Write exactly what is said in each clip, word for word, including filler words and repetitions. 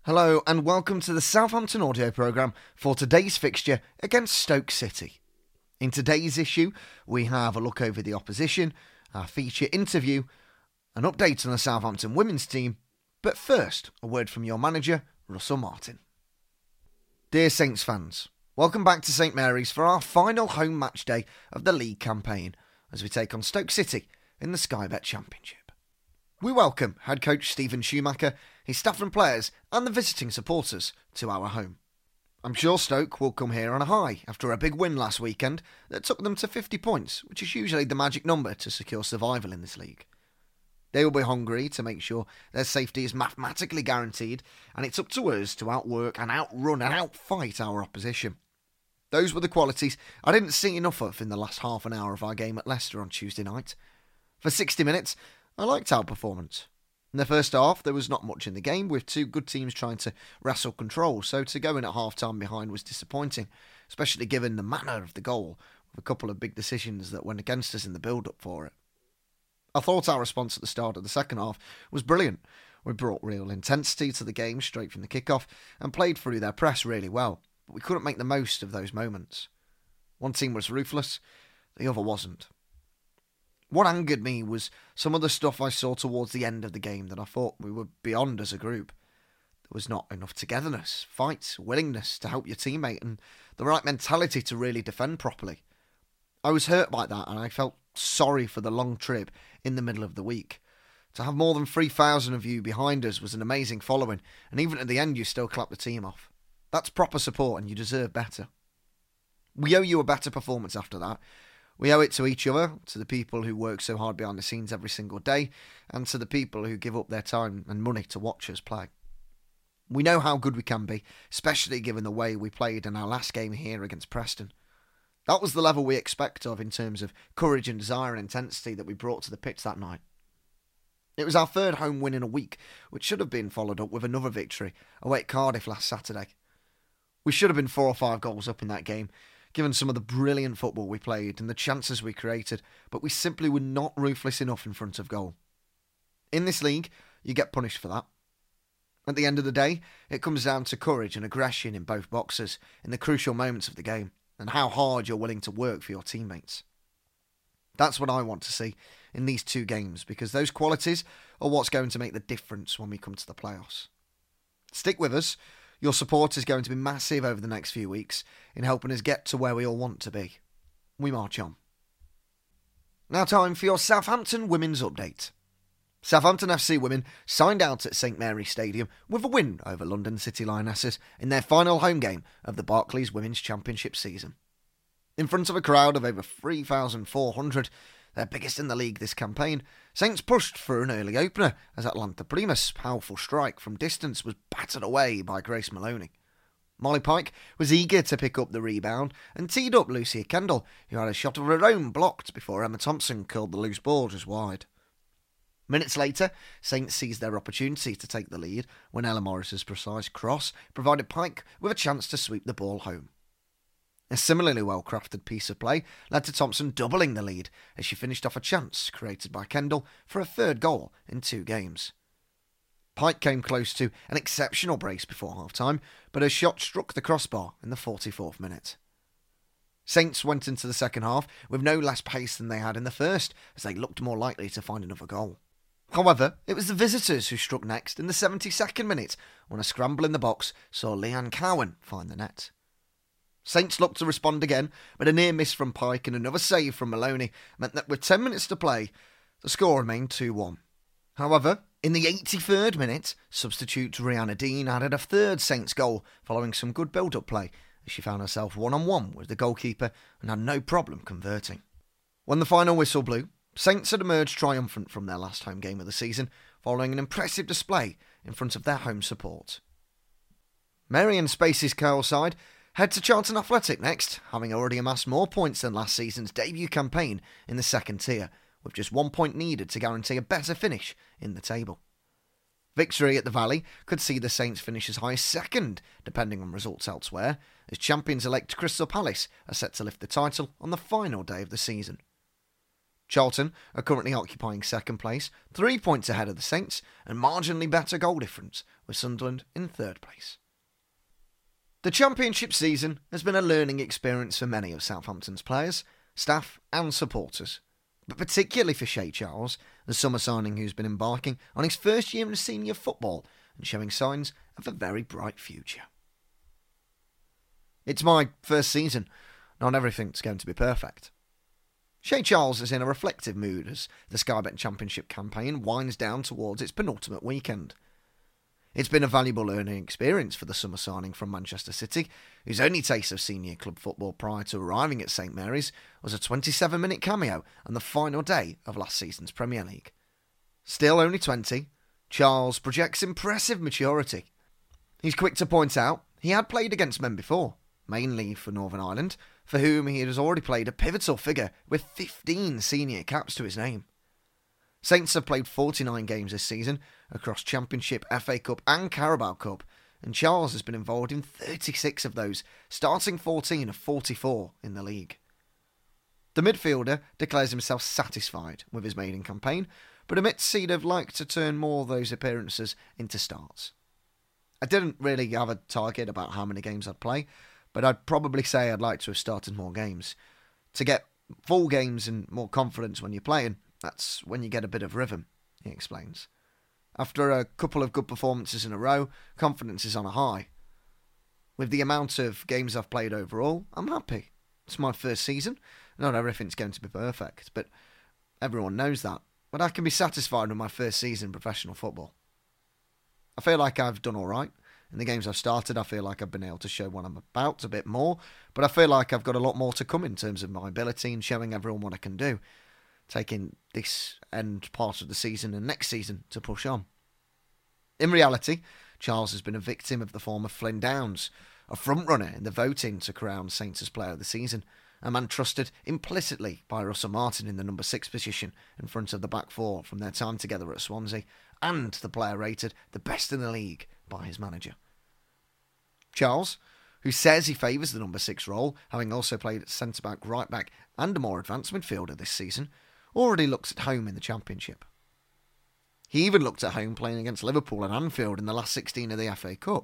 Hello and welcome to the Southampton audio programme for today's fixture against Stoke City. In today's issue, we have a look over the opposition, our feature interview, an update on the Southampton women's team, but first, a word from your manager, Russell Martin. Dear Saints fans, welcome back to St Mary's for our final home match day of the league campaign as we take on Stoke City in the Sky Bet Championship. We welcome head coach Steven Schumacher, his staff and players, and the visiting supporters to our home. I'm sure Stoke will come here on a high after a big win last weekend that took them to fifty points, which is usually the magic number to secure survival in this league. They will be hungry to make sure their safety is mathematically guaranteed, and it's up to us to outwork and outrun and outfight our opposition. Those were the qualities I didn't see enough of in the last half an hour of our game at Leicester on Tuesday night. For sixty minutes, I liked our performance. In the first half, there was not much in the game, with two good teams trying to wrestle control, so to go in at half-time behind was disappointing, especially given the manner of the goal, with a couple of big decisions that went against us in the build-up for it. I thought our response at the start of the second half was brilliant. We brought real intensity to the game straight from the kick-off and played through their press really well, but we couldn't make the most of those moments. One team was ruthless, the other wasn't. What angered me was some of the stuff I saw towards the end of the game that I thought we were beyond as a group. There was not enough togetherness, fight, willingness to help your teammate, and the right mentality to really defend properly. I was hurt by that, and I felt sorry for the long trip in the middle of the week. To have more than three thousand of you behind us was an amazing following, and even at the end you still clapped the team off. That's proper support, and you deserve better. We owe you a better performance after that. We owe it to each other, to the people who work so hard behind the scenes every single day, and to the people who give up their time and money to watch us play. We know how good we can be, especially given the way we played in our last game here against Preston. That was the level we expect of in terms of courage and desire and intensity that we brought to the pitch that night. It was our third home win in a week, which should have been followed up with another victory away at Cardiff last Saturday. We should have been four or five goals up in that game, given some of the brilliant football we played and the chances we created, but we simply were not ruthless enough in front of goal. In this league, you get punished for that. At the end of the day, it comes down to courage and aggression in both boxes in the crucial moments of the game, and how hard you're willing to work for your teammates. That's what I want to see in these two games, because those qualities are what's going to make the difference when we come to the playoffs. Stick with us. Your support is going to be massive over the next few weeks in helping us get to where we all want to be. We march on. Now time for your Southampton women's update. Southampton F C women signed out at St Mary's Stadium with a win over London City Lionesses in their final home game of the Barclays Women's Championship season. In front of a crowd of over three thousand four hundred, their biggest in the league this campaign, Saints pushed for an early opener as Atlanta Primus' powerful strike from distance was battered away by Grace Maloney. Molly Pike was eager to pick up the rebound and teed up Lucia Kendall, who had a shot of her own blocked before Emma Thompson curled the loose ball just wide. Minutes later, Saints seized their opportunity to take the lead when Ella Morris's precise cross provided Pike with a chance to sweep the ball home. A similarly well-crafted piece of play led to Thompson doubling the lead as she finished off a chance created by Kendall for a third goal in two games. Pike came close to an exceptional brace before half-time, but her shot struck the crossbar in the forty-fourth minute. Saints went into the second half with no less pace than they had in the first, as they looked more likely to find another goal. However, it was the visitors who struck next in the seventy-second minute when a scramble in the box saw Leanne Cowan find the net. Saints looked to respond again, but a near miss from Pike and another save from Maloney meant that with ten minutes to play, the score remained two one. However, in the eighty-third minute, substitute Rihanna Dean added a third Saints goal following some good build-up play as she found herself one-on-one with the goalkeeper and had no problem converting. When the final whistle blew, Saints had emerged triumphant from their last home game of the season following an impressive display in front of their home support. Marion Spacey's Curl side head to Charlton Athletic next, having already amassed more points than last season's debut campaign in the second tier, with just one point needed to guarantee a better finish in the table. Victory at the Valley could see the Saints finish as high as second, depending on results elsewhere, as champions-elect Crystal Palace are set to lift the title on the final day of the season. Charlton are currently occupying second place, three points ahead of the Saints, and marginally better goal difference, with Sunderland in third place. The Championship season has been a learning experience for many of Southampton's players, staff and supporters, but particularly for Shay Charles, the summer signing who's been embarking on his first year in senior football and showing signs of a very bright future. It's my first season, not everything's going to be perfect. Shay Charles is in a reflective mood as the Sky Bet Championship campaign winds down towards its penultimate weekend. It's been a valuable learning experience for the summer signing from Manchester City, whose only taste of senior club football prior to arriving at St Mary's was a twenty-seven minute cameo on the final day of last season's Premier League. Still only twenty, Charles projects impressive maturity. He's quick to point out he had played against men before, mainly for Northern Ireland, for whom he has already played a pivotal figure with fifteen senior caps to his name. Saints have played forty-nine games this season across Championship, F A Cup and Carabao Cup, and Charles has been involved in thirty-six of those, starting fourteen of forty-four in the league. The midfielder declares himself satisfied with his maiden campaign, but admits he'd have liked to turn more of those appearances into starts. I didn't really have a target about how many games I'd play, but I'd probably say I'd like to have started more games. To get full games and more confidence when you're playing, that's when you get a bit of rhythm, he explains. After a couple of good performances in a row, confidence is on a high. With the amount of games I've played overall, I'm happy. It's my first season. Not everything's going to be perfect, but everyone knows that. But I can be satisfied with my first season in professional football. I feel like I've done all right. In the games I've started, I feel like I've been able to show what I'm about a bit more, but I feel like I've got a lot more to come in terms of my ability and showing everyone what I can do, taking this end part of the season and next season to push on. In reality, Charles has been a victim of the form of Flynn Downs, a frontrunner in the voting to crown Saints as Player of the Season, a man trusted implicitly by Russell Martin in the number six position in front of the back four from their time together at Swansea, and the player rated the best in the league by his manager. Charles, who says he favours the number six role, having also played at centre-back, right-back and a more advanced midfielder this season, already looks at home in the Championship. He even looked at home playing against Liverpool and Anfield in the last sixteen of the F A Cup.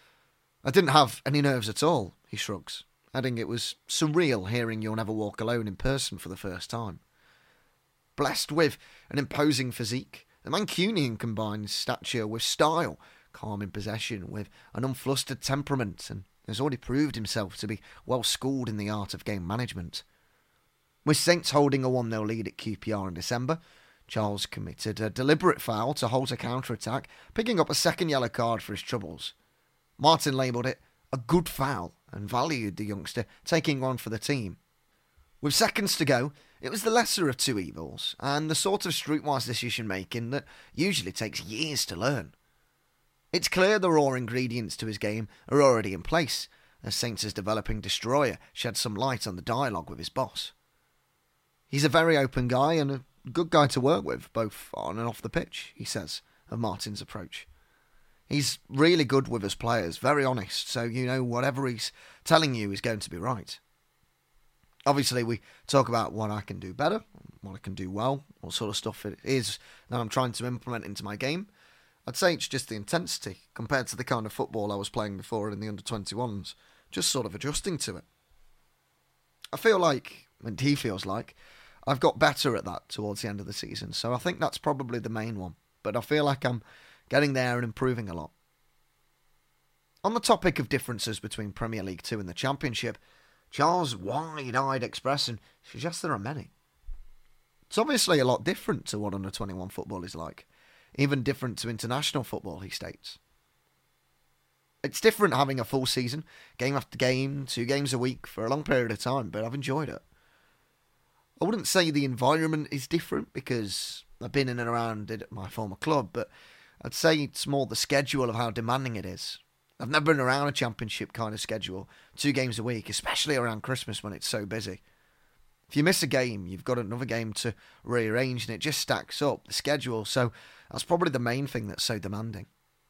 I didn't have any nerves at all, he shrugs, adding it was surreal hearing You'll Never Walk Alone in person for the first time. Blessed with an imposing physique, the Mancunian combines stature with style, calm in possession with an unflustered temperament, and has already proved himself to be well schooled in the art of game management. With Saints holding a one nil lead at Q P R in December, Charles committed a deliberate foul to halt a counter-attack, picking up a second yellow card for his troubles. Martin labelled it a good foul and valued the youngster taking one for the team. With seconds to go, it was the lesser of two evils, and the sort of streetwise decision-making that usually takes years to learn. It's clear the raw ingredients to his game are already in place, as Saints' developing destroyer sheds some light on the dialogue with his boss. He's a very open guy and a good guy to work with, both on and off the pitch, he says, of Martin's approach. He's really good with his players, very honest, so you know whatever he's telling you is going to be right. Obviously, we talk about what I can do better, what I can do well, what sort of stuff it is that I'm trying to implement into my game. I'd say it's just the intensity, compared to the kind of football I was playing before in the under twenty-ones, just sort of adjusting to it. I feel like, and he feels like, I've got better at that towards the end of the season, so I think that's probably the main one, but I feel like I'm getting there and improving a lot. On the topic of differences between Premier League Two and the Championship, Charles' wide-eyed expression suggests there are many. It's obviously a lot different to what under twenty-one football is like, even different to international football, he states. It's different having a full season, game after game, two games a week for a long period of time, but I've enjoyed it. I wouldn't say the environment is different because I've been in and around it at my former club, but I'd say it's more the schedule of how demanding it is. I've never been around a Championship kind of schedule, two games a week, especially around Christmas when it's so busy. If you miss a game, you've got another game to rearrange, and it just stacks up, the schedule, so that's probably the main thing that's so demanding.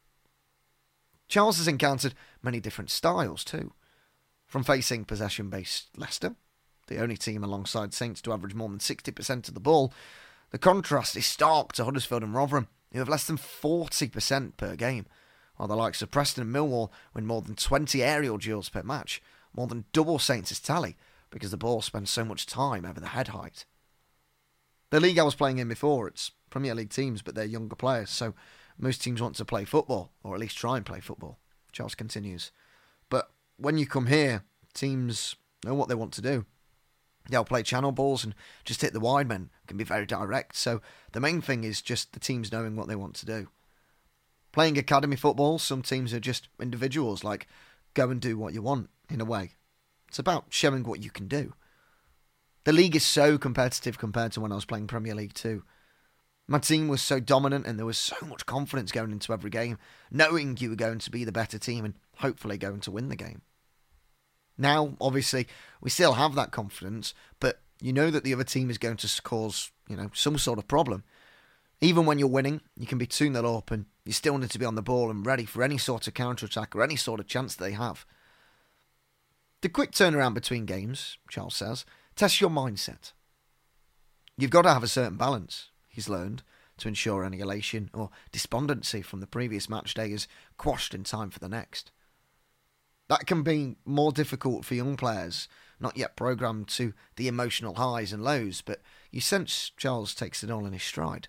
Charles has encountered many different styles too, from facing possession-based Leicester, the only team alongside Saints to average more than sixty percent of the ball, the contrast is stark to Huddersfield and Rotherham, who have less than forty percent per game, while the likes of Preston and Millwall win more than twenty aerial duels per match, more than double Saints' tally, because the ball spends so much time over the head height. The league I was playing in before, it's Premier League teams, but they're younger players, so most teams want to play football, or at least try and play football, Charles continues. But when you come here, teams know what they want to do. They'll play channel balls and just hit the wide men, can be very direct, so the main thing is just the teams knowing what they want to do. Playing academy football, some teams are just individuals, like go and do what you want, in a way. It's about showing what you can do. The league is so competitive compared to when I was playing Premier League two. My team was so dominant and there was so much confidence going into every game, knowing you were going to be the better team and hopefully going to win the game. Now, obviously, we still have that confidence, but you know that the other team is going to cause, you know, some sort of problem. Even when you're winning, you can be two nil up and you still need to be on the ball and ready for any sort of counter-attack or any sort of chance they have. The quick turnaround between games, Charles says, tests your mindset. You've got to have a certain balance, he's learned, to ensure any elation or despondency from the previous match day is quashed in time for the next. That can be more difficult for young players, not yet programmed to the emotional highs and lows, but you sense Charles takes it all in his stride.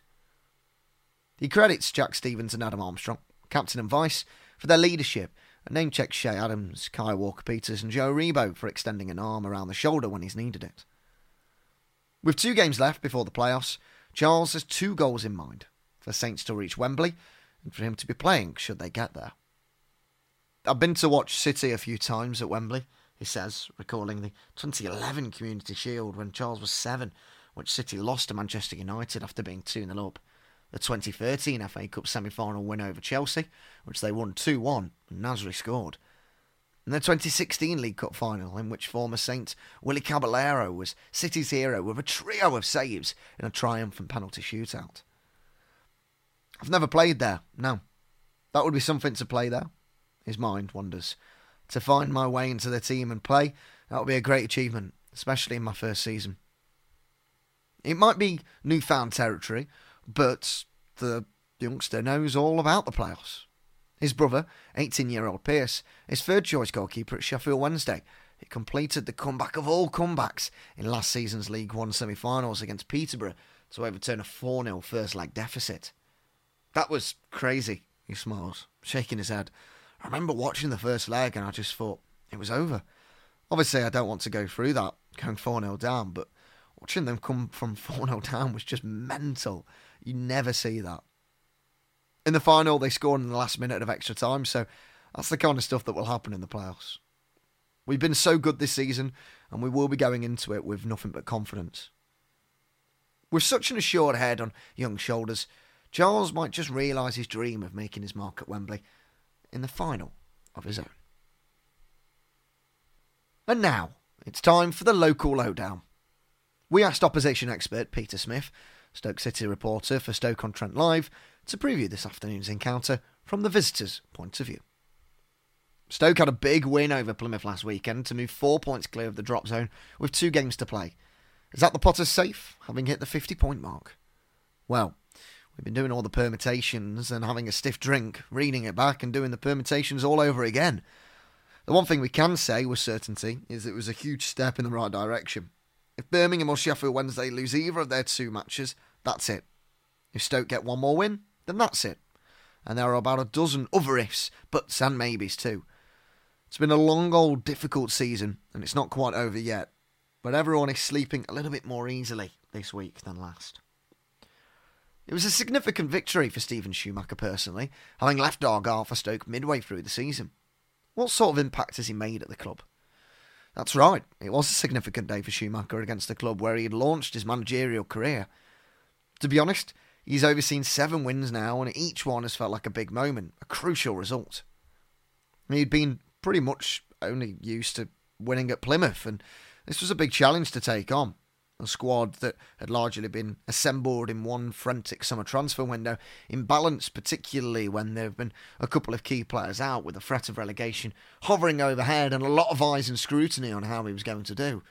He credits Jack Stevens and Adam Armstrong, captain and vice, for their leadership, and name-checks Shay Adams, Kai Walker-Peters and Joe Rebo for extending an arm around the shoulder when he's needed it. With two games left before the playoffs, Charles has two goals in mind, for Saints to reach Wembley and for him to be playing should they get there. I've been to watch City a few times at Wembley, he says, recalling the twenty eleven Community Shield when Charles was seven, which City lost to Manchester United after being two nil up. The twenty thirteen F A Cup semi-final win over Chelsea, which they won two one, and Nasri scored. And the twenty sixteen League Cup final, in which former Saint Willie Caballero was City's hero with a trio of saves in a triumphant penalty shootout. I've never played there, no. That would be something to play there. His mind wanders. To find my way into the team and play, that would be a great achievement, especially in my first season. It might be newfound territory, but the youngster knows all about the playoffs. His brother, eighteen-year-old Pierce, is third-choice goalkeeper at Sheffield Wednesday. He completed the comeback of all comebacks in last season's League One semi-finals against Peterborough to overturn a four nil first-leg deficit. That was crazy, he smiles, shaking his head. I remember watching the first leg and I just thought it was over. Obviously, I don't want to go through that, going four nil down, but watching them come from four nil down was just mental. You never see that. In the final, they scored in the last minute of extra time, so that's the kind of stuff that will happen in the playoffs. We've been so good this season, and we will be going into it with nothing but confidence. With such an assured head on young shoulders, Charles might just realise his dream of making his mark at Wembley in the final of his own. And now, it's time for the local lowdown. We asked opposition expert Peter Smith, Stoke City reporter for Stoke-on-Trent Live, to preview this afternoon's encounter from the visitors' point of view. Stoke had a big win over Plymouth last weekend to move four points clear of the drop zone with two games to play. Is that the Potters safe, having hit the fifty-point mark? Well, we've been doing all the permutations and having a stiff drink, reading it back and doing the permutations all over again. The one thing we can say with certainty is it was a huge step in the right direction. If Birmingham or Sheffield Wednesday lose either of their two matches, that's it. If Stoke get one more win, then that's it. And there are about a dozen other ifs, buts and maybes too. It's been a long, old, difficult season, and it's not quite over yet. But everyone is sleeping a little bit more easily this week than last. It was a significant victory for Steven Schumacher personally, having left Argyle for Stoke midway through the season. What sort of impact has he made at the club? That's right, it was a significant day for Schumacher against the club where he had launched his managerial career. To be honest, he's overseen seven wins now, and each one has felt like a big moment, a crucial result. He'd been pretty much only used to winning at Plymouth, and this was a big challenge to take on. A squad that had largely been assembled in one frantic summer transfer window, imbalanced particularly when there have been a couple of key players out, with the threat of relegation hovering overhead and a lot of eyes and scrutiny on how he was going to do.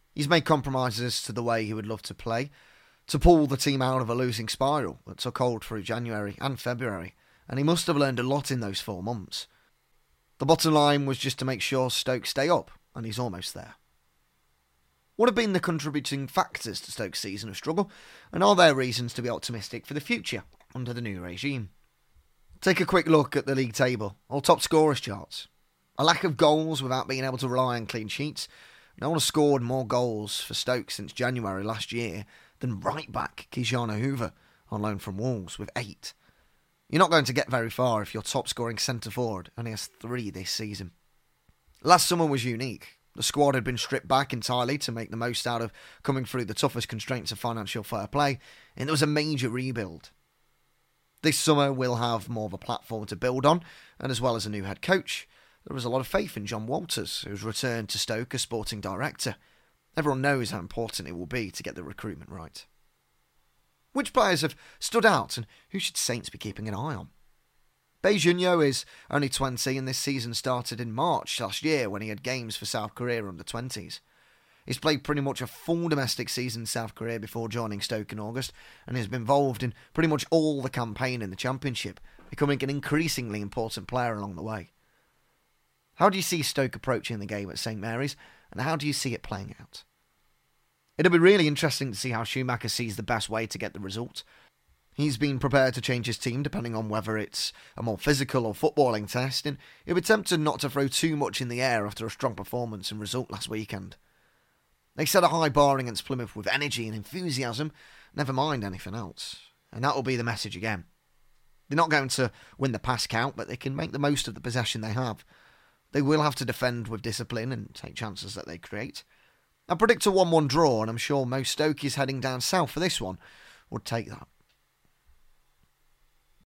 He's made compromises to the way he would love to play, to pull the team out of a losing spiral that took hold through January and February, and he must have learned a lot in those four months. The bottom line was just to make sure Stoke stay up, and he's almost there. What have been the contributing factors to Stoke's season of struggle, and are there reasons to be optimistic for the future under the new regime? Take a quick look at the league table, or top scorers charts. A lack of goals without being able to rely on clean sheets. No one has scored more goals for Stoke since January last year than right-back Kijana Hoover, on loan from Wolves, with eight. You're not going to get very far if your top-scoring centre-forward only has three this season. Last summer was unique. The squad had been stripped back entirely to make the most out of coming through the toughest constraints of financial fair play, and there was a major rebuild. This summer we'll have more of a platform to build on, and as well as a new head coach, there was a lot of faith in John Walters, who's returned to Stoke as sporting director. Everyone knows how important it will be to get the recruitment right. Which players have stood out, and who should Saints be keeping an eye on? Beijunyo is only twenty, and this season started in March last year when he had games for South Korea under twenties. He's played pretty much a full domestic season in South Korea before joining Stoke in August, and has been involved in pretty much all the campaign in the Championship, becoming an increasingly important player along the way. How do you see Stoke approaching the game at St Mary's, and how do you see it playing out? It'll be really interesting to see how Schumacher sees the best way to get the result. He's been prepared to change his team depending on whether it's a more physical or footballing test, and he'll be tempted not to throw too much in the air after a strong performance and result last weekend. They set a high bar against Plymouth with energy and enthusiasm, never mind anything else, and that will be the message again. They're not going to win the pass count, but they can make the most of the possession they have. They will have to defend with discipline and take chances that they create. I predict a one one draw, and I'm sure most Stokies heading down south for this one would take that.